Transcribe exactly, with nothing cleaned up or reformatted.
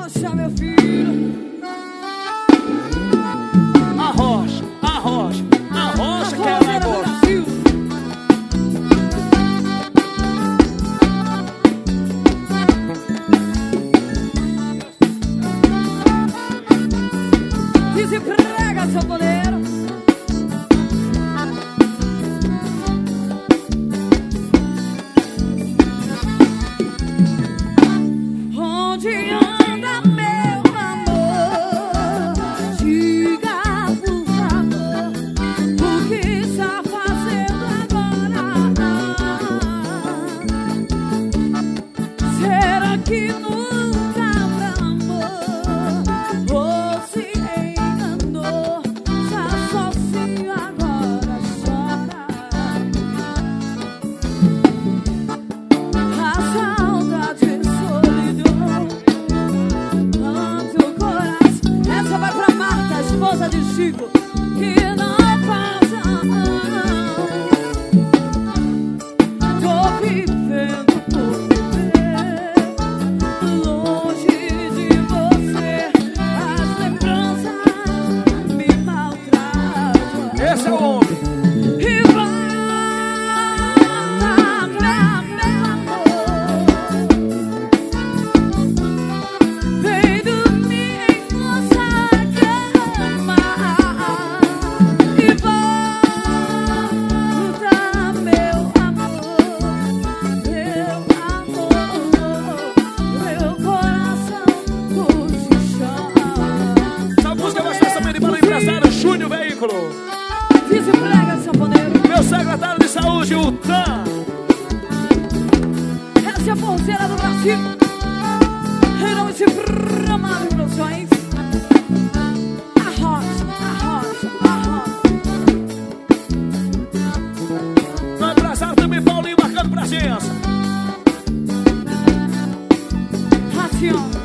Arrocha, meu filho. Arrocha, arrocha, arrocha que ela gosta. Desemprega, sanfoneiro. Onde anda meu amor? Diga, por favor, o que está fazendo agora? Será que nunca amou? Ou se enganou? Está sozinho agora, chora. A saudade solidão tanto o coração. Essa vai pra Marta, esposa de Chico, que não passa. Tô vivendo por viver longe de você. As lembranças me maltratam. Esse é o homem. E volta, meu amor. Vem dormir em nossa cama. E volta, meu amor. Meu amor. Meu coração hoje chora. Essa música vai ser também para o empresário Júnior Veículo. Desemprega, sanfoneiro. Meu secretário de saúde, o Tan. Essa é a forceira do Brasil. Em nome de Brahma Produções. Arrocha, arrocha, arrocha. Meu empresário também, Paulinho, marcando presença. Racião.